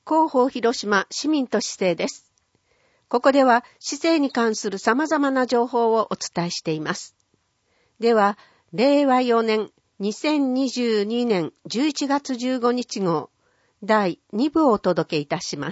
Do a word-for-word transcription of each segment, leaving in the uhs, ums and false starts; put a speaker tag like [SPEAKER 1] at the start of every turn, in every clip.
[SPEAKER 1] 広報広島市民と市政です。ここでは市政に関する様々な情報をお伝えしています。では、れいわよねんにせんにじゅうにねんじゅういちがつじゅうごにち号だいにぶをお届けいたします。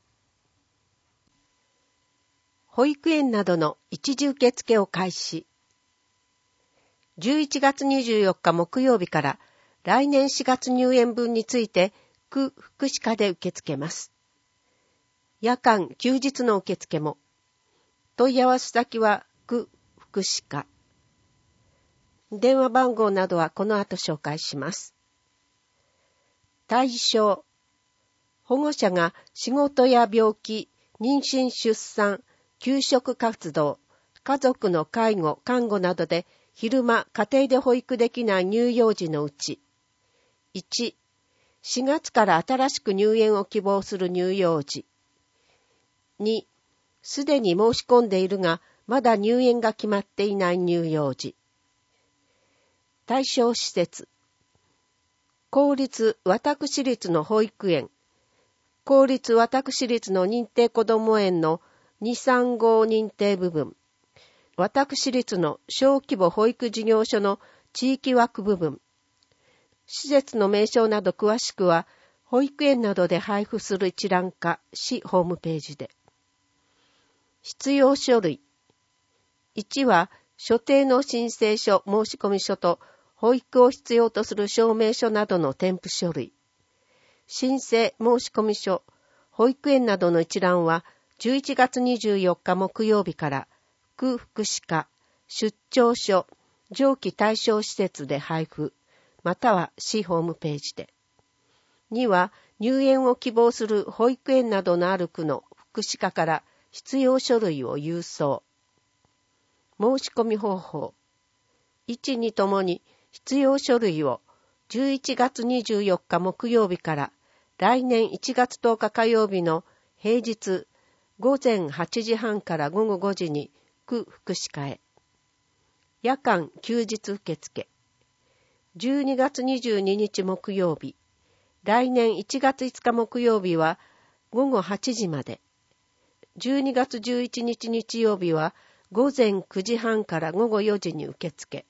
[SPEAKER 1] 保育園などの一時受付を開始。じゅういちがつにじゅうよっか木曜日から来年しがつ入園分について区福祉課で受け付けます。夜間休日の受付も。問い合わせ先は区福祉課。電話番号などはこの後紹介します。対象。保護者が仕事や病気、妊娠出産、給食活動、家族の介護、看護などで昼間家庭で保育できない乳幼児のうち、いち、しがつから新しく入園を希望する乳幼児。に、すでに申し込んでいるが、まだ入園が決まっていない乳幼児。対象施設。公立私立の保育園、公立私立の認定こども園のにさん号認定部分、私立の小規模保育事業所の地域枠部分、施設の名称など詳しくは、保育園などで配布する一覧か市ホームページで。必要書類。いちは、所定の申請書、申込書と、保育を必要とする証明書などの添付書類。申請申込書、保育園などの一覧は、じゅういちがつにじゅうよっか木曜日から、区福祉課、出張所、上記対象施設で配布。または市ホームページで。には、入園を希望する保育園などのある区の福祉課から必要書類を郵送。申し込み方法。いち、にともに必要書類をじゅういちがつにじゅうよっか木曜日から来年いちがつとおか火曜日の平日ごぜんはちじはんからごごごじに区福祉課へ。夜間休日受付。じゅうにがつにじゅうににち木曜日、来年いちがついつか木曜日はごごはちじまで、じゅうにがつじゅういちにち日曜日はごぜんくじはんからごごよじに受付。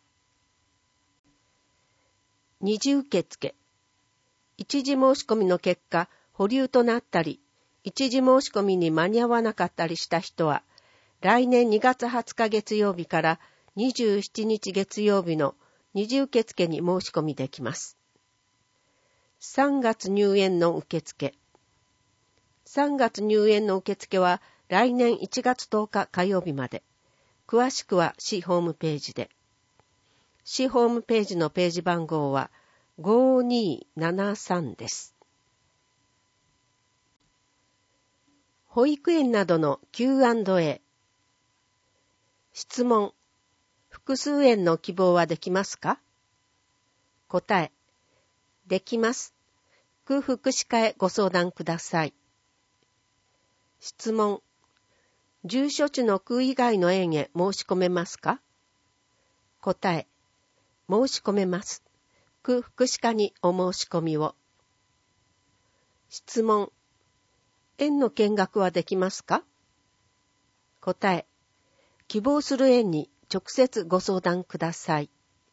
[SPEAKER 1] 二次受付。一次申し込みの結果、保留となったり、一次申し込みに間に合わなかったりした人は、来年にがつはつか月曜日からにじゅうしちにち月曜日の二次受付に申し込みできます。さんがつ入園の受付。さんがつ入園の受付は来年いちがつとおか火曜日まで。詳しくは市ホームページで。市ホームページのページ番号はごにーななさんです。保育園などの キューアンドエー。質問。複数園の希望はできますか？答え。できます。区福祉課へご相談ください。質問。住所地の区以外の園へ申し込めますか？答え。申し込めます。区福祉課にお申し込みを。質問。園の見学はできますか？答え。希望する園に直接ご相談ください。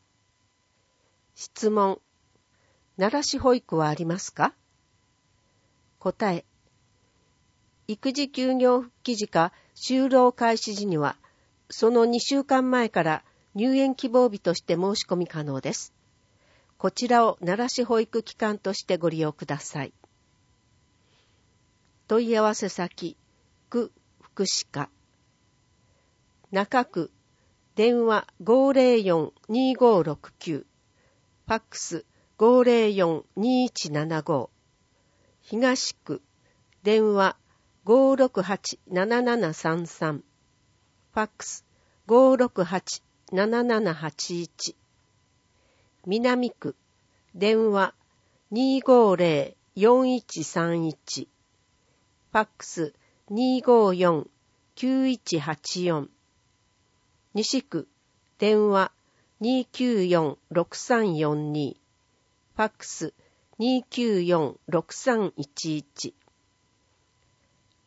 [SPEAKER 1] 質問。奈良市保育はありますか？答え。育児休業復帰時か就労開始時には、そのにしゅうかんまえから入園希望日として申し込み可能です。こちらを奈良市保育機関としてご利用ください。問い合わせ先、区福祉課。中区、電話 ごぜろよんにごろくきゅう、ファックス ごぜろよんにいちななご、東区、電話 ごろくはちななななさんさん、ファックス ごろくはちななななはちいち、南区、電話 にごぜろよんいちさんいち、ファックス にごよんきゅういちはちよん、西区、電話 にきゅうよんろくさんよんに、ファックス にきゅうよんろくさんいちいち、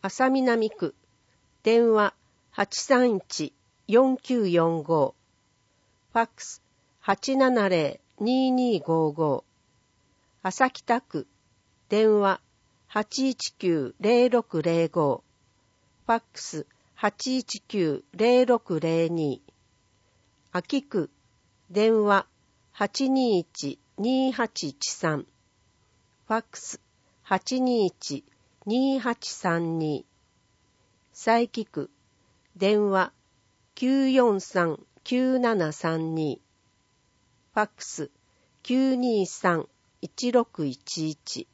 [SPEAKER 1] 安佐南区、電話 はちさんいちよんきゅうよんご、ファックス はちななぜろににごご、安佐北区、電話 はちいちきゅうぜろろくぜろご、ファックス はちいちきゅうぜろろくぜろに、秋区、電話 はちにいちにはちいちさん、ファックス はちにいちにはちさんに、佐伯区、電話 きゅうよんさんきゅうななさんに、ファックス きゅうにさんいちろくいちいち。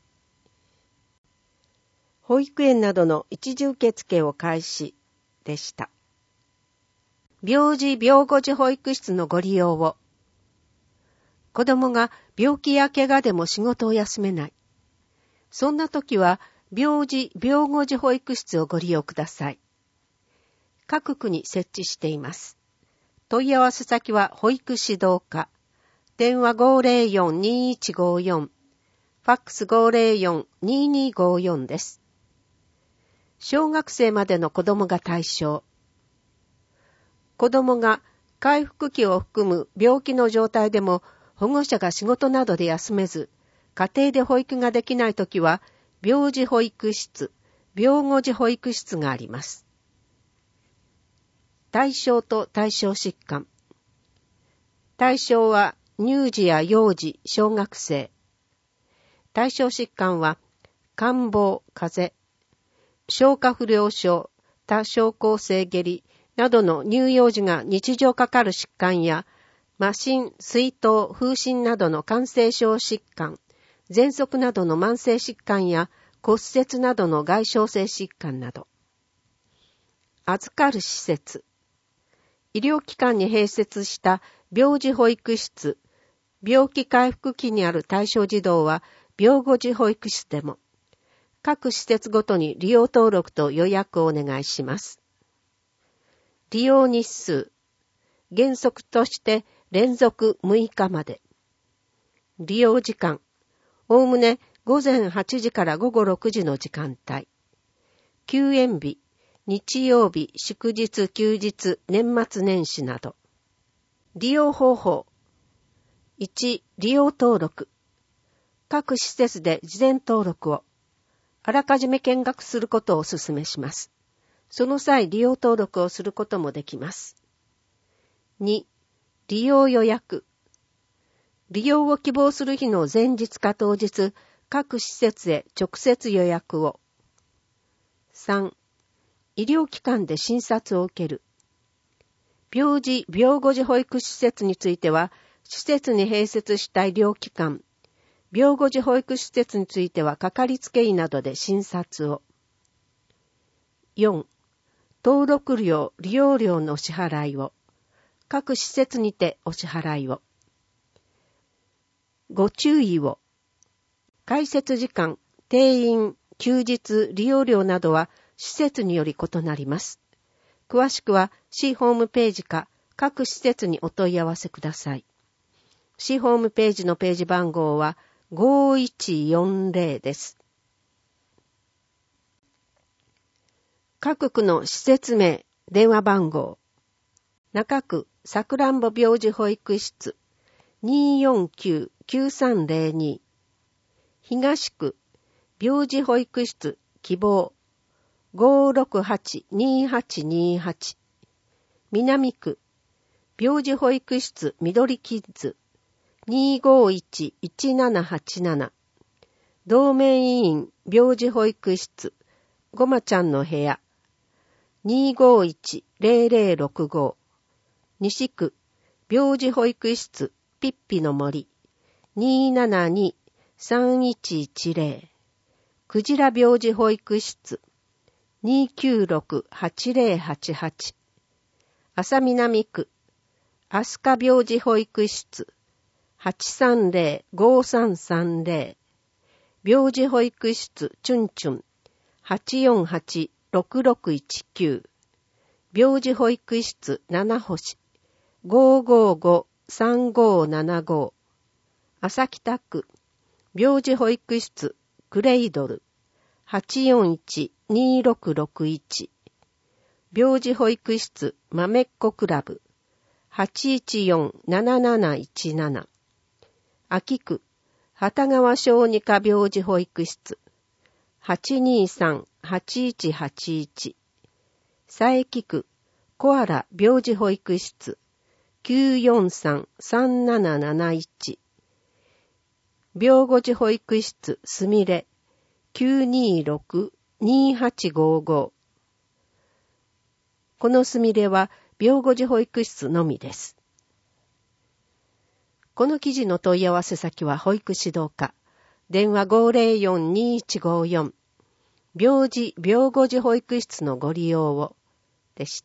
[SPEAKER 1] 保育園などの一時受付を開始でした。病児病後児保育室のご利用を。子供が病気や怪我でも仕事を休めない。そんな時は病児病後児保育室をご利用ください。各区に設置しています。問い合わせ先は保育指導課。電話 ごぜろよんにいちごよん、ファックス ごぜろよんににごよん です。小学生までの子供が対象。子供が回復期を含む病気の状態でも保護者が仕事などで休めず、家庭で保育ができないときは、病児保育室、病後児保育室があります。対象と対象疾患。対象は乳児や幼児、小学生。対象疾患は、感冒、風邪、消化不良症、多症候性下痢などの乳幼児が日常かかる疾患や、麻疹、水痘、風疹などの感染症疾患、喘息などの慢性疾患や骨折などの外傷性疾患など。預かる施設。医療機関に併設した病児保育室、病気回復期にある対象児童は病後児保育室でも、各施設ごとに利用登録と予約をお願いします。利用日数。原則として連続むいかまで。利用時間。おおむね午前はちじから午後ろくじの時間帯。休園日、日曜日、祝日、休日、年末年始など。利用方法。いち、利用登録。各施設で事前登録を。あらかじめ見学することをお勧めします。その際、利用登録をすることもできます。に、利用予約。利用を希望する日の前日か当日、各施設へ直接予約を。さん、医療機関で診察を受ける。病児・病後児保育施設については、施設に併設した医療機関、病後児保育施設についてはかかりつけ医などで診察を。よん、登録料・利用料の支払いを。各施設にてお支払いを。ご注意を。開設時間、定員、休日、利用料などは施設により異なります。詳しくは市ホームページか各施設にお問い合わせください。市ホームページのページ番号はごいちよんぜろです。各区の施設名、電話番号。中区さくらんぼ病児保育室 にーよんきゅうきゅうさんぜろに、東区病児保育室希望 ごーろくはちにーはちにーはち、南区病児保育室緑キッズ にーごーいちいちななはちなな、同盟委員病児保育室ごまちゃんの部屋 にーごーいちぜろぜろろくご、西区病児保育室ピッピの森 にーななにさんいちいちぜろ、クジラ病児保育室 にーきゅうろくはちぜろはちはち、安佐南区飛鳥病児保育室 はちさんぜろごさんさんぜろ、病児保育室チュンチュン はちよんはちろくろくいちきゅう、病児保育室七星 ごーごーごさんごーななご、朝北区病児保育室クレイドルはちよんいち にろくろくいち 病児保育室まめっこクラブはちいちよん なななないちなな秋区幡川小児科病児保育室はちにさん はちいちはちいち佐伯区コアラ病児保育室きゅうよんさん さんなななないち病後児保育室すみれきゅうにろく にはちごごこのすみれは病後児保育室のみです。この記事の問い合わせ先は保育指導課、電話 ごぜろよん にいちごよん、病児・病後児保育室のご利用を、でした。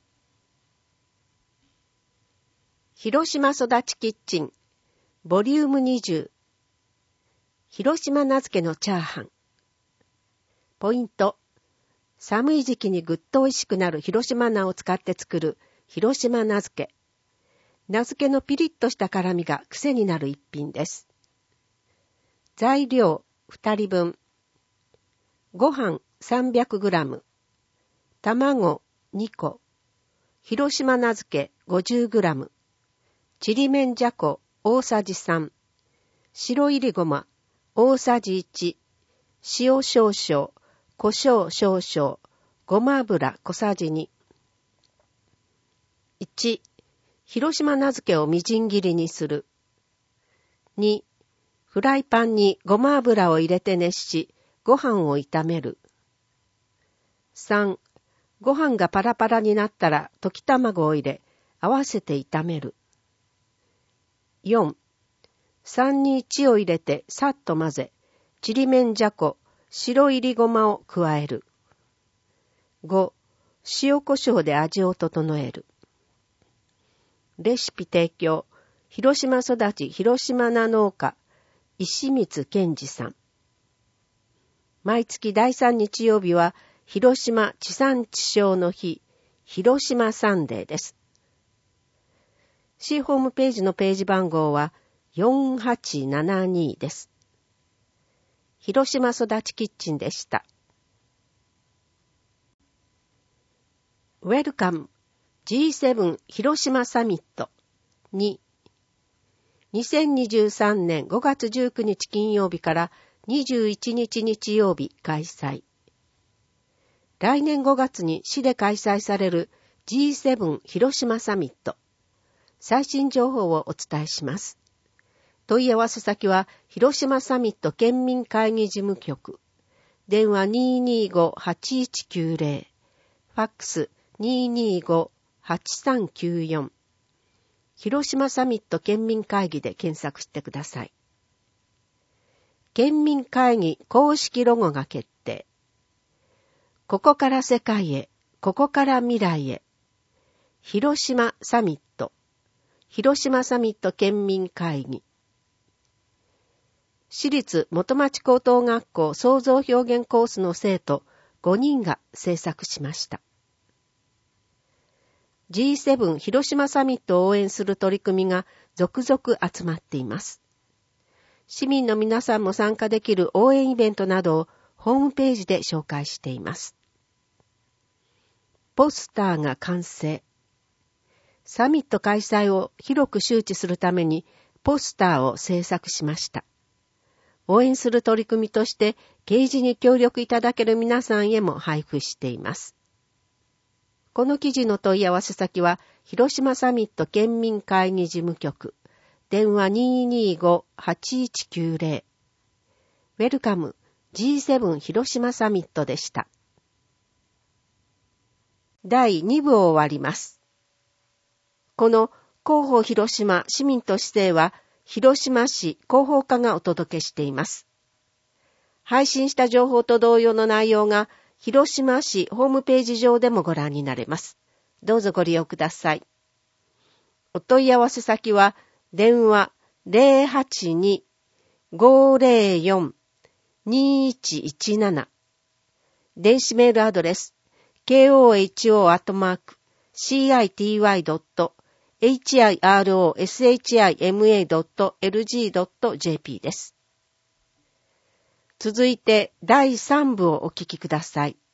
[SPEAKER 1] 広島育ちキッチン、ボリュームにじゅう、広島名付けのチャーハン。ポイント、寒い時期にぐっと美味しくなる広島菜を使って作る広島名付け。名付けのピリッとした辛みが癖になる一品です。材料ふたりぶん。ご飯 さんびゃくグラム。卵にこ。広島名付け ごじゅうグラム。ちりめんじゃこ大さじさん。白いりごま大さじいち。塩少々。胡椒少々。ごま油小さじに。いち. 広島名付けをみじん切りにする。に. フライパンにごま油を入れて熱し、ご飯を炒める。さん. ご飯がパラパラになったら溶き卵を入れ、合わせて炒める。よん. さんにいちを入れてさっと混ぜ、ちりめんじゃこ、白いりごまを加える。ご. 塩コショウで味を整える。レシピ提供、広島育ち広島菜農家、石光健二さん。毎月だいさん日曜日は、広島地産地消の日、広島サンデーです。C ホームページのページ番号はよんはちななにです。広島育ちキッチンでした。Welcome ジーセブン 広島サミットに。にせんにじゅうさんねんごがつじゅうくにち金曜日からにじゅういちにち日曜日開催。来年ごがつに市で開催される ジーセブン 広島サミット。最新情報をお伝えします。問い合わせ先は広島サミット県民会議事務局。電話 にーにーご はちいちきゅうぜろ。ファックス にーにーご はちさんきゅうよん。広島サミット県民会議で検索してください。県民会議公式ロゴが決定。ここから世界へ、ここから未来へ。広島サミット。広島サミット県民会議。私立元町高等学校創造表現コースの生徒ごにんが制作しました。ジーセブン 広島サミットを応援する取り組みが続々集まっています。市民の皆さんも参加できる応援イベントなどをホームページで紹介しています。ポスターが完成。サミット開催を広く周知するためにポスターを制作しました。応援する取り組みとして掲示に協力いただける皆さんへも配布しています。この記事の問い合わせ先は広島サミット県民会議事務局。電話 にーにーご はちいちきゅうぜろ。ウェルカム ジーセブン 広島サミットでした。だいに部を終わります。この広報広島市民と市政は広島市広報課がお届けしています。配信した情報と同様の内容が広島市ホームページ上でもご覧になれます。どうぞご利用ください。お問い合わせ先は電話 ゼロはちに ごぜろよん にいちいちなな 電子メールアドレス ケーオーエイチオー アットマーク シーアイティーワイ ドット エイチアイアールオーエスエイチアイエムエー ドット エルジー ドット ジェーピー です。 続いてだいさん部をお聞きください。